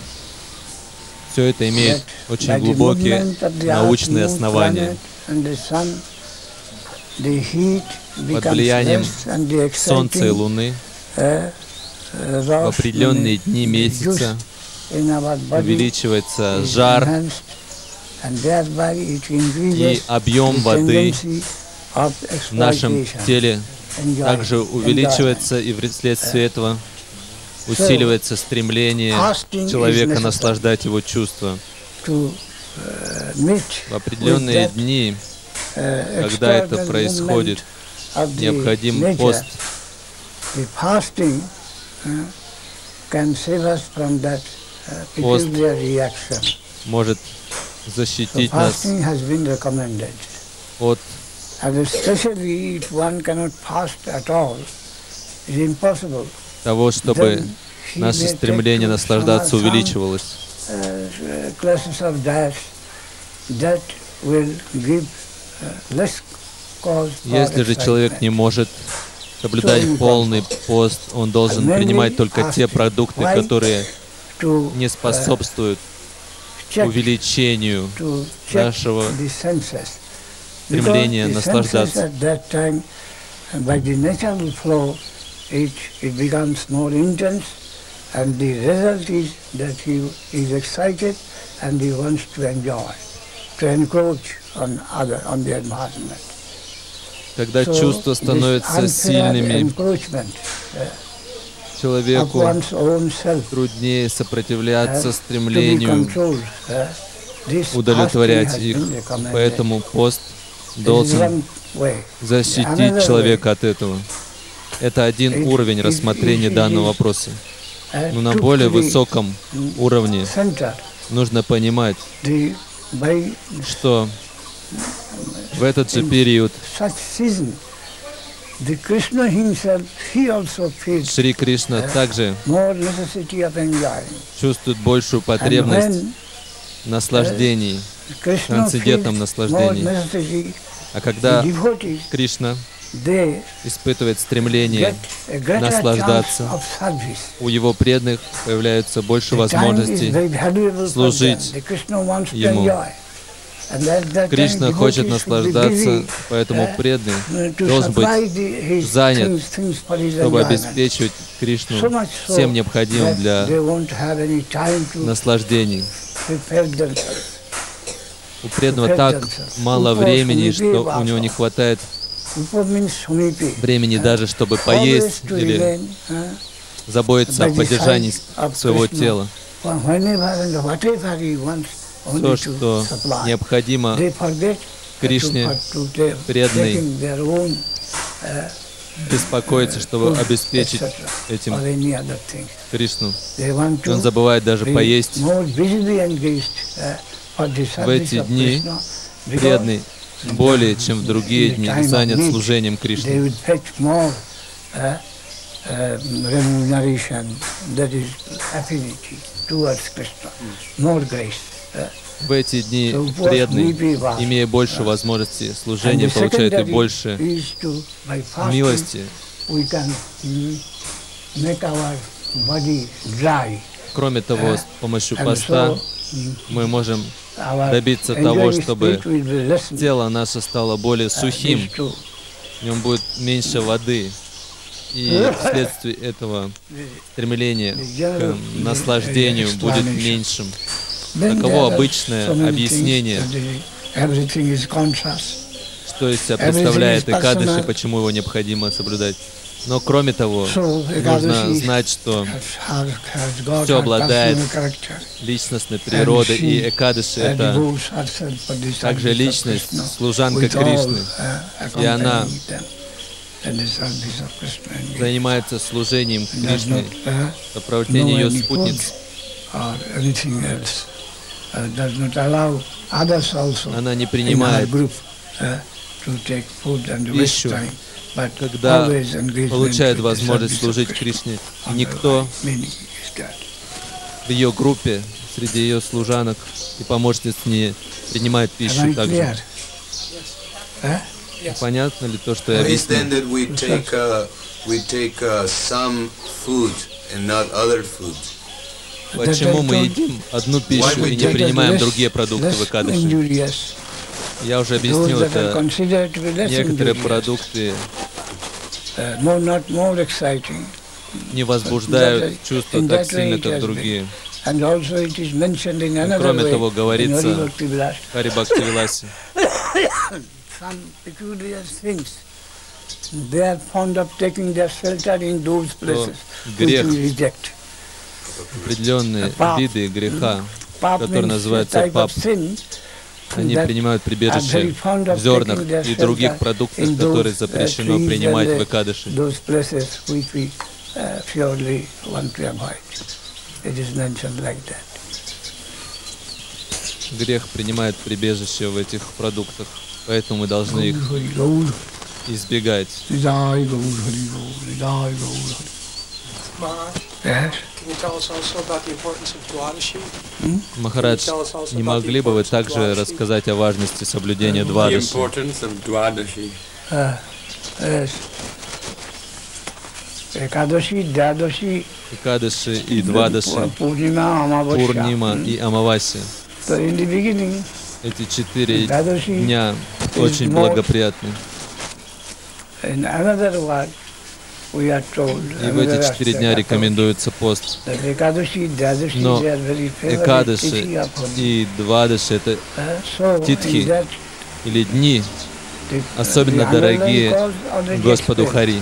Все это имеет That очень by the глубокие movement of the научные earth, moon, основания. planet and the sun, the heat Под becomes влиянием less and the Солнца и exciting, Луны uh, uh, в rush определенные in the дни месяца in our body увеличивается is жар, enhanced, and thereby it и increases объем the воды tendency of в нашем exploitation, теле enjoy, также enjoy. увеличивается, и вследствие этого усиливается стремление Fasting is человека necessary наслаждать его чувства. to uh, meet В определенные with that, дни, uh, когда это external происходит, movement of the необходим nature, пост. the fasting uh, can save us from that uh, Пост peculiar reaction. может So защитить нас fasting has been recommended. от And especially if one cannot fast at all, it's impossible. того, чтобы Then he наше may take стремление to наслаждаться some- some, увеличивалось. uh, classes of diet that will give uh, less cause for Если же человек не excitement. может соблюдать полный пост, он должен принимать только те продукты, которые To, не uh, способствуют check, увеличению to check нашего the senses. стремления Because the наслаждаться. senses at that time, uh, by the natural flow, it, it becomes more intense, and the result is that he is excited and he wants to enjoy, to encroach on other, on the environment. Когда So, чувства this становятся unfair сильными, encroachment of человеку one's own self труднее сопротивляться uh, to be стремлению controlled. uh, this удовлетворять fasting has их. been recommended. Поэтому пост This is должен one way. защитить Another человека от этого. Это один It- уровень it- рассмотрения it- it данного is- вопроса. Но на более высоком уровне нужно понимать, что в этот же период Шри Кришна также чувствует большую потребность в наслаждении, трансцендентном наслаждении. А когда Кришна испытывает стремление наслаждаться, у его преданных появляется больше возможностей служить ему. Кришна хочет наслаждаться, поэтому преданный должен быть занят, чтобы обеспечивать Кришну всем необходимым для наслаждений. У преданного так мало времени, что у него не хватает времени даже, чтобы поесть или заботиться о поддержании своего тела. То, что необходимо Кришне, преданный беспокоится, чтобы обеспечить этим Кришну. Он забывает даже поесть. В эти дни преданный более чем в другие дни занят служением Кришне. В эти дни преданный, имея больше возможностей служения, получает и больше милости. Кроме того, с помощью поста мы можем добиться того, чтобы тело наше стало более сухим, в нем будет меньше воды, и вследствие этого стремление к наслаждению будет меньшим. Таково обычное объяснение, что из себя представляет Экадаши, почему его необходимо соблюдать. Но кроме того, нужно знать, что все обладает личностной природой, и Экадаши — это также личность, служанка Кришны, и она занимается служением Кришны, сопровождением ее спутниц. Она не принимает пищу, когда получает возможность служить Кришне. Никто в ее группе, среди ее служанок и помощниц не принимает пищу также. Понятно ли то, что я объяснил? Почему мы едим одну пищу и не принимаем другие продукты в Экадаши? Я уже объяснил это. Некоторые продукты не возбуждают чувства так сильно, как другие. Кроме того, говорится в Хари Бхакти-виласе, грех, определенные виды греха, которые называются пап, они принимают прибежище в зернах и других продуктах, которые запрещено принимать в Экадаши. Грех принимает прибежище в этих продуктах, поэтому мы должны их избегать. Махарадж, не могли бы вы также рассказать о важности соблюдения Двадаши? Экадаши и Двадаши, Пурнима и Амаваси. Эти четыре дня очень благоприятны. И в эти четыре дня рекомендуется пост. Но Экадаши и Двадаши — это титхи или дни, особенно дорогие Господу Хари.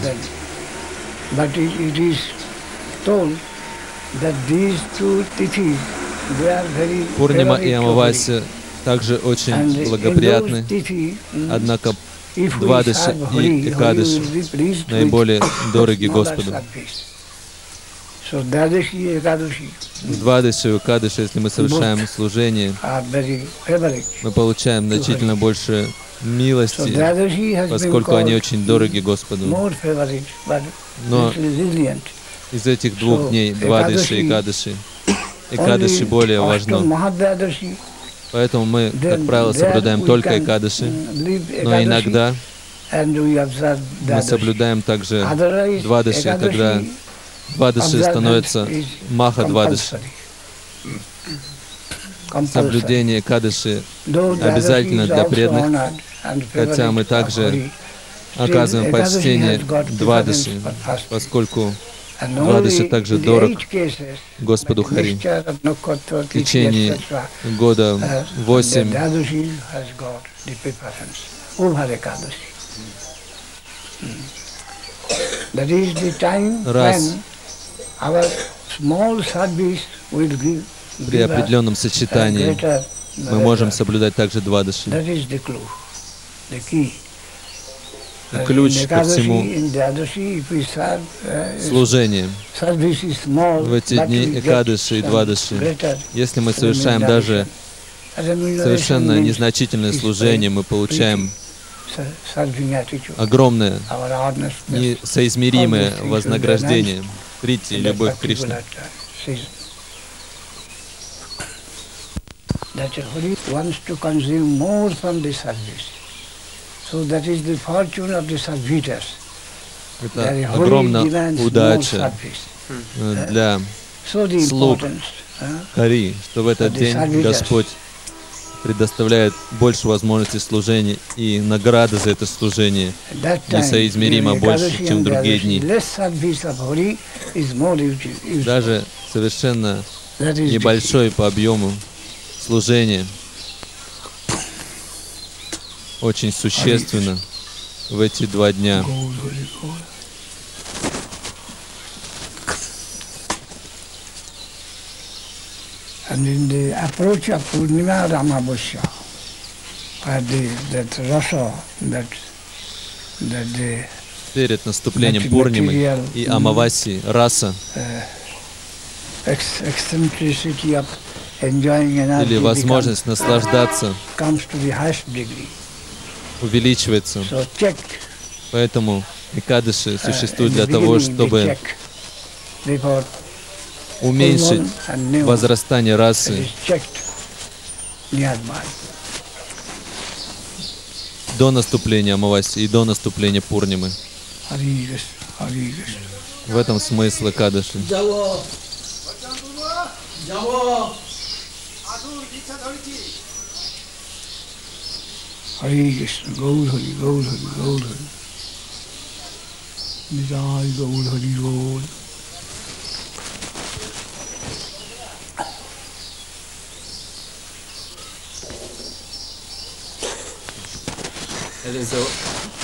Пурнима и Амаваси также очень благоприятны, однако Двадаши и Экадаши наиболее дороги Господу. So Dadashi, Ekadashi В Двадаши и Экадаши, если мы совершаем служение, are very favorite. мы получаем значительно больше So милости, Dadashi has been поскольку они called очень дороги Господу. more favorite, but Но little lenient. из этих двух So, дней, Двадаши и Экадаши, Экадаши, Экадаши более Only after важно. Mahadvadashi, Поэтому мы, как then правило, there соблюдаем we только can, Экадаши, mm, leave но Ekadashi иногда and we observe мы Dadashi. соблюдаем также Otherwise, Двадаши, когда Ekadashi Двадаши observance становится is Маха Двадаши. compulsory. Compulsory. Соблюдение Экадаши Though Dadashi обязательно is для also преданных, honored and хотя мы favorite также of Hari, оказываем still почтение Ekadashi has got Двадаши, preference for fasting. поскольку And Двадаши only также in the дорог eight cases, Господу Хари. mixture of Nakhotra, В течение et cetera, года uh, восемь the Dadashi has got the preference over Ekadashi. Hmm. That is the time Раз. when our small service will give, при give us определенном a сочетании greater мы можем result. соблюдать также Двадаши. That is the clue, the key. И Uh, ключ in ко всему Ekadashi, in Dadashi, if we serve, uh, служение. service is small, В эти but дни we get Экадаши и some Двадаши, greater если мы совершаем даже совершенно незначительное служение, мы получаем огромное, несоизмеримое вознаграждение, прийти и любовь к Кришне. That Hari wants to consume more from the service. So that is the fortune of the servitors. Это огромная удача для So the слуг importance, uh, Хари, что в этот день Господь предоставляет больше возможностей служения, и награда за это служение несоизмеримо больше, чем в другие дни. Даже совершенно небольшой по объему служение очень существенно в эти два дня. And in the approach of Purnima Ramavasya, uh, the, that rasa, that, that the Перед наступлением Пурнимы и Амаваси, раса uh, ex- eccentricity of enjoying energy или возможность наслаждаться comes to the highest degree. увеличивается. So check, Поэтому Экадаши uh, существует in для the того, beginning, чтобы they check before уменьшить and new возрастание it расы is checked nearby. до наступления Амаваси и до наступления Пурнимы. Hari Krishna, Hari Krishna. В этом смысл Экадаши. Hari Krishna, Gaur Hari, Gaur Hari, Gaur Hari. Nijai Gaur Hari, Gaur. It is a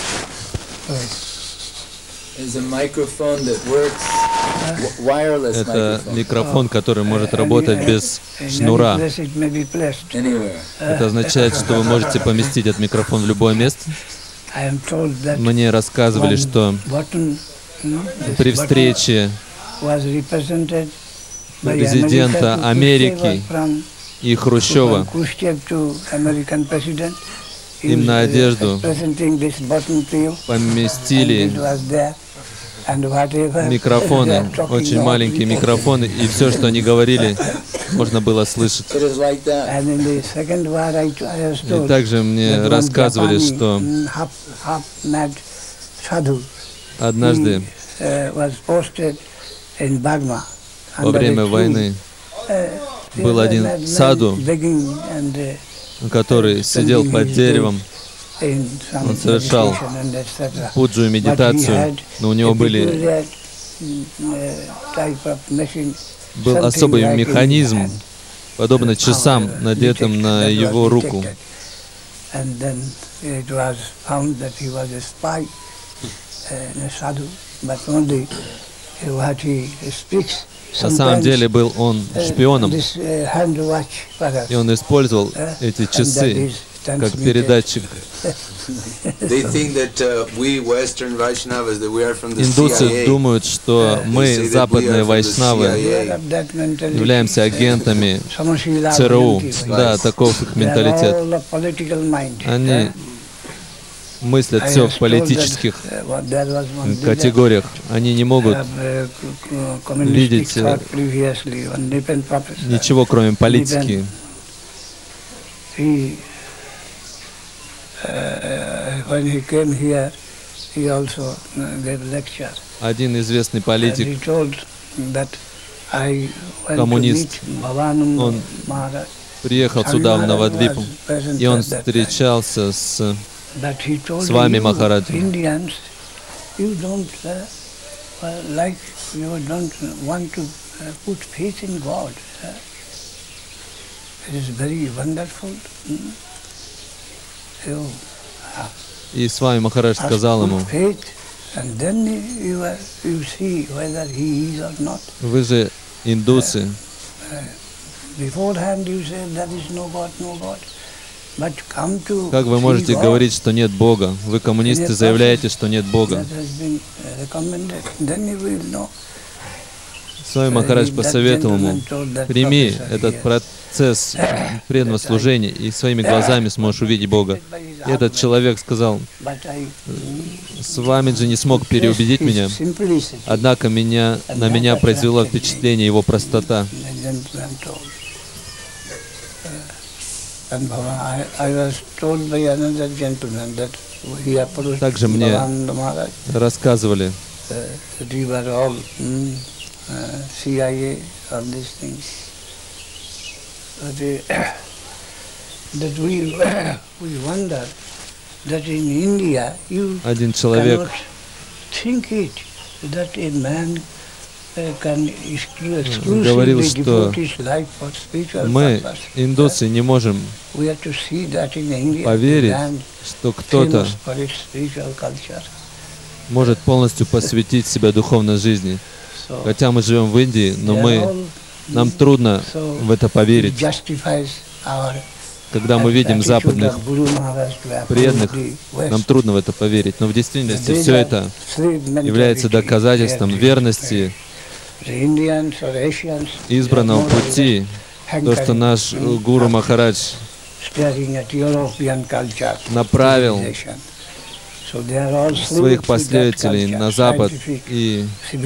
is a microphone that works wi- wireless Это microphone микрофон, который может And работать any- без in any шнура. place it may be placed. anywhere. Это означает, что вы можете поместить этот микрофон в любое место. I am told that Мне рассказывали, one что button, hmm, this при button встрече was represented by президента America to Америки Khrushchev, from и Хрущева from Khrushchev to American president. He им was, на uh, одежду presenting this button to you, and поместили it was there. And whatever they микрофоны, are talking очень about, маленькие we- микрофоны, и все, что они говорили, можно было слышать. It is like that. And in the second war, I, I was И told также that мне one рассказывали, Japani, что mm, half, half mad sadhu, однажды he, uh, was posted in Bagma. во время войны был один саду, который сидел под деревом, он совершал пуджу и медитацию, но у него были, был особый механизм, подобно часам, надетым на его руку. На самом деле был он шпионом, и он использовал эти часы как передатчик. Индусы думают, что мы, западные вайшнавы, являемся агентами ЦРУ. Да, таков их менталитет. Они мыслят все в политических категориях. Они не могут видеть ничего, кроме политики. Один известный политик, коммунист, он приехал сюда, в Навадвипу, и он встречался с с вами, Махарадж. И с вами Махарадж сказал ему: вы же индусы. Как вы можете говорить, что нет Бога? Вы, коммунисты, заявляете, что нет Бога. Свой Махарадж посоветовал ему: прими этот процесс преданного служения, и своими глазами сможешь увидеть Бога. И этот человек сказал: Свамиджи не смог переубедить меня, однако меня, на меня произвело впечатление его простота. Также мне рассказывали, один человек говорил, что мы, индусы, не можем поверить, что кто-то может полностью посвятить себя духовной жизни. Хотя мы живем в Индии, но мы, нам трудно в это поверить. Когда мы видим западных преданных, нам трудно в это поверить. Но в действительности все это является доказательством верности избранного пути, то, что наш Гуру Махарадж направил своих последователей на Запад и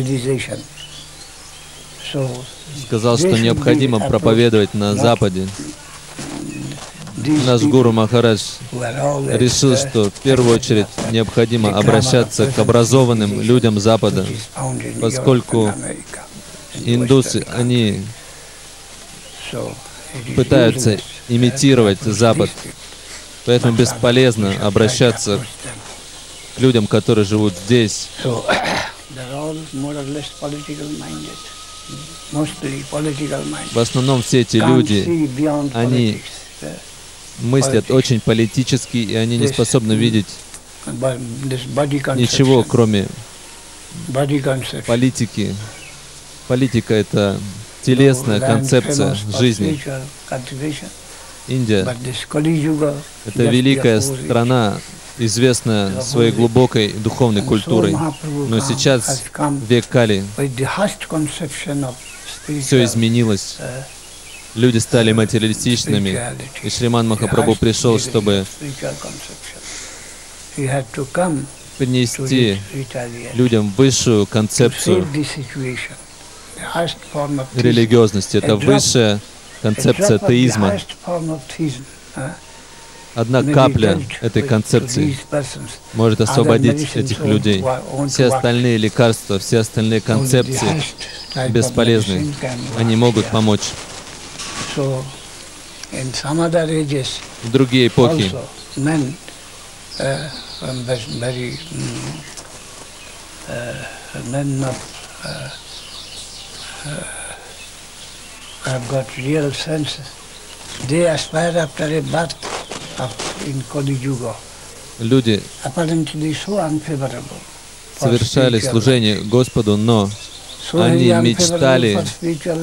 сказал, что необходимо проповедовать на Западе. Наш Гуру Махарадж решил, что в первую очередь необходимо обращаться к образованным людям Запада, поскольку индусы, они пытаются имитировать Запад, поэтому бесполезно обращаться к людям, которые живут здесь. В основном все эти люди, они мыслят очень политически, и они не способны видеть ничего, кроме политики. Политика — это телесная концепция жизни. Индия — это великая страна, известная своей глубокой духовной культурой. Но сейчас, в век Кали, все изменилось. Люди стали материалистичными, и Шриман Махапрабху пришел, чтобы принести людям высшую концепцию религиозности. Это высшая концепция теизма. Одна капля этой концепции может освободить этих людей. Все остальные лекарства, все остальные концепции бесполезны. Они могут помочь. В другие эпохи люди совершали служение Господу, но они мечтали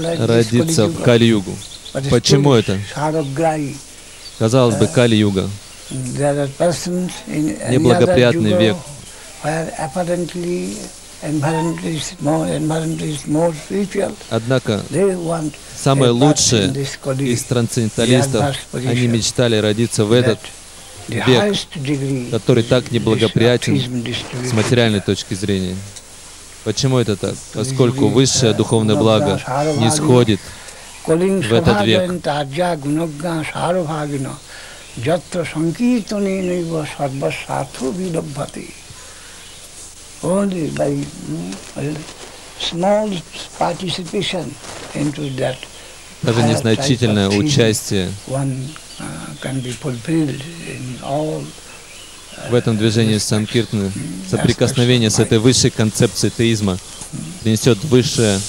родиться в Кали-югу. Почему это? Казалось бы, Кали-юга there are persons in any other Неблагоприятный yuga век, where apparently environment is more, environment is more spiritual. однако They want самые a part лучшие in this Kali, из трансценденталистов, the advanced они position, мечтали родиться в этот that the век, highest degree который так неблагоприятен is с distributed. материальной точки зрения. Почему это так? Поскольку высшее духовное благо не сходит Calling в этот век. Sarvajanta Gunogga Sarvagina Jatra Sankirtani Niva Sarva Sartho Vilabhati. Only by mm, small participation into that Даже higher незначительное type of участие one uh, can be fulfilled in all в этом движении Санкиртаны, соприкосновение с этой высшей концепцией теизма принесет высшее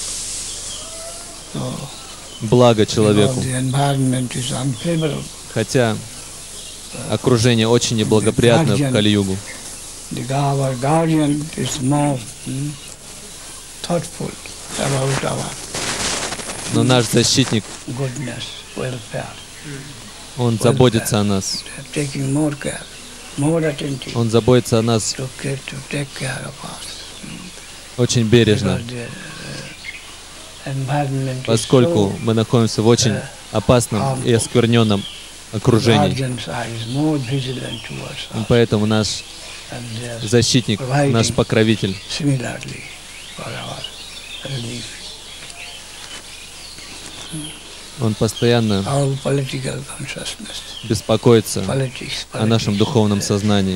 благо человеку. the environment is unfavorable. Хотя окружение очень неблагоприятно в Кали-югу. The our guardian is more mm, thoughtful about our Но наш защитник, goodness, welfare, он заботится о нас. taking more care, more attentive Он заботится о нас to, care, to take care of us. очень бережно, Because the uh, environment поскольку is so, мы находимся в очень опасном и оскверненном окружении. guardians are is more vigilant towards И us, поэтому наш and they are защитник, наш покровитель, similarly for our relief. он постоянно All political consciousness, беспокоится politics, о нашем politics. духовном сознании.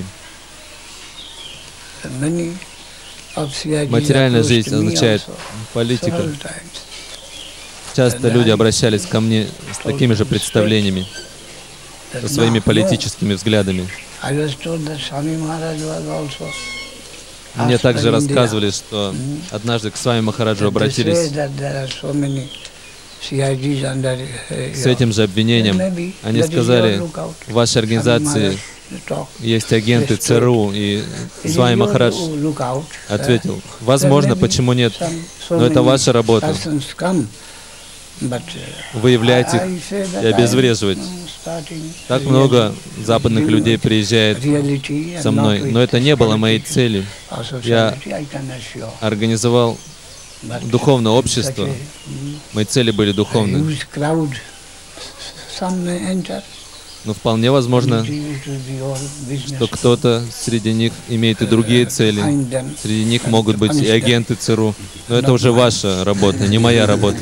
Many of C I Ds Материальная approached жизнь me означает also политика. several times. Часто люди обращались ко мне с такими же представлениями, That со своими no, no. политическими взглядами. I was told that Swami Maharaj was also Мне asked также by India. рассказывали, что однажды к Свами Махараджу They say обратились that there are so many C I Ds under, uh, с этим же обвинением. Maybe Они that is сказали, your lookout. в вашей Swami организации Maharaj talk. есть агенты ЦРУ, и It is Свами your Махарадж lookout. ответил, There возможно, may be почему нет, some- so но это many ваша работа, persons come, but, uh, выявлять их I say that и обезвреживать. I am starting Так really много западных dealing людей with приезжает reality and со not мной, with но это не было моей politics целью. or society, Я I can assure. организовал But духовное such общество, a, mm, мои цели были a духовные. huge crowd, some may enter, Но вполне возможно, it will be all business что кто-то среди них имеет и другие цели. behind them. Среди них могут быть и агенты ЦРУ. Но это уже ваша работа, не моя работа.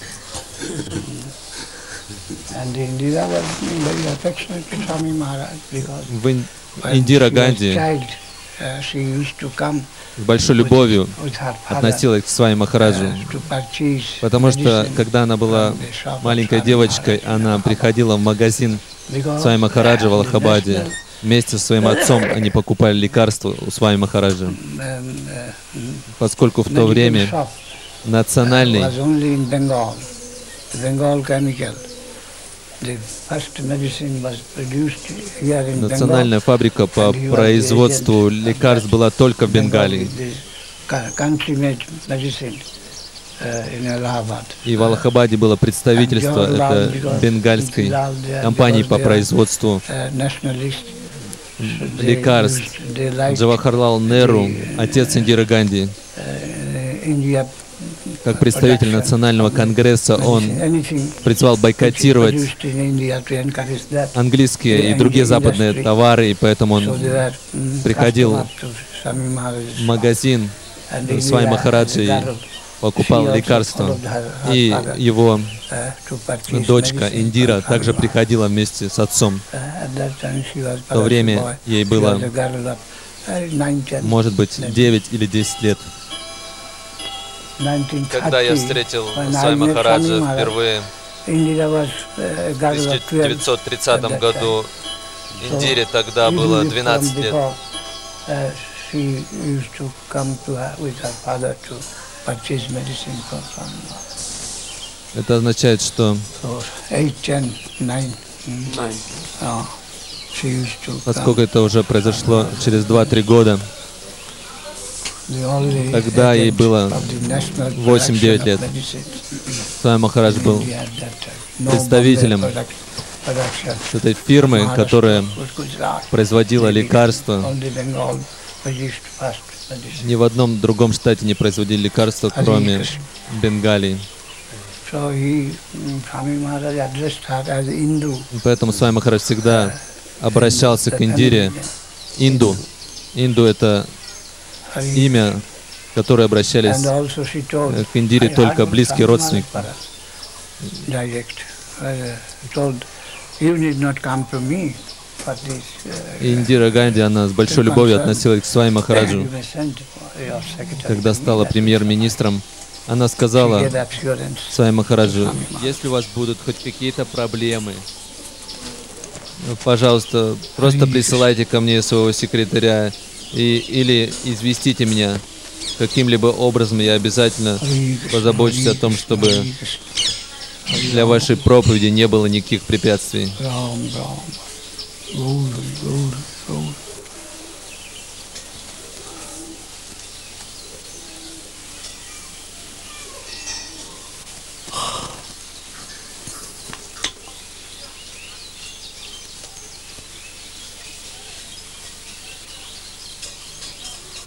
And Indira was very affectionate to Swami Maharaj because В Ин- when Индира she was Ганди child, uh, she used to come с большой любовью with her father, относилась к Свами Махараджу, uh, to purchase потому что, medicine когда она была from the shop of маленькой Swami девочкой, Maharaj. она приходила в магазин Because Свами Махараджа в the Аллахабаде. national, Вместе со своим отцом они покупали лекарства у Свами Махараджа, um, uh, поскольку в то medical время shop национальный was only in Bengal, Bengal chemical. The first medicine was produced here in Bengal. Национальная фабрика по производству лекарств была только в Бенгалии. Country-made medicine uh, in Allahabad. И в Аллахабаде было представительство это бенгальской компании по производству Uh, nationalist, they лекарств. used- they liked, Джавахарлал Неру, отец Индиры Ганди, uh, India как представитель Национального конгресса, он anything призвал бойкотировать produced in India to encourage that. английские и другие западные товары, и поэтому So он they were, mm, приходил customers to Swami Maharaj's в магазин shop. And Свами Indira, Махараджа the и girl, покупал she also лекарства. followed her- her И father, его uh, to purchase дочка medicine Индира from также Swami приходила вместе с отцом. Maharaj. Uh, at that time she was В то время boy. ей She было, was a girl of, uh, nine, ten. может быть, девять или десять лет. nineteen thirty, Когда я встретил when I Свами met Махараджа Swami Maharaj, впервые Indira was, uh, a в girl of тысяча twelve девятьсот тридцатом at that году, time. Индире тогда Even было before- двенадцать лет. before, uh, she used to come to her with her father to purchase medicine from Swami Maharaj. Это означает, что So eight, ten, nine. mm, Nine. uh, she used to поскольку come. это уже произошло через два-три года, The only Тогда ей agent было of the national восемь-девять production лет. of medicine Свами Махарадж был in India at that time. No представителем Bombay product- production. с этой фирмой, которая Gujarat. производила лекарства. Only Bengal produced first medicine. Ни в одном другом штате не производили лекарства, кроме Бенгалии. So he, mm, Swami Maharaj addressed her as Hindu. Поэтому Свами Махарадж всегда обращался к Индире. Инду. Инду — это имя, которое обращались And also she told, к Индире I только heard близкие Swami родственники. Maharaj direct. Uh, told, you need not come to me for this. Uh, И Индира Ганди, она с большой любовью относилась к Свами Махараджу. you may send your secretary Когда to me. стала That's премьер-министром, она She сказала gave assurance. Свами Махараджу: если у вас будут хоть какие-то проблемы, ну, пожалуйста, просто присылайте ко мне своего секретаря и, или известите меня каким-либо образом, я обязательно позабочусь о том, чтобы для вашей проповеди не было никаких препятствий. Ram, Ram, Guru, Guru.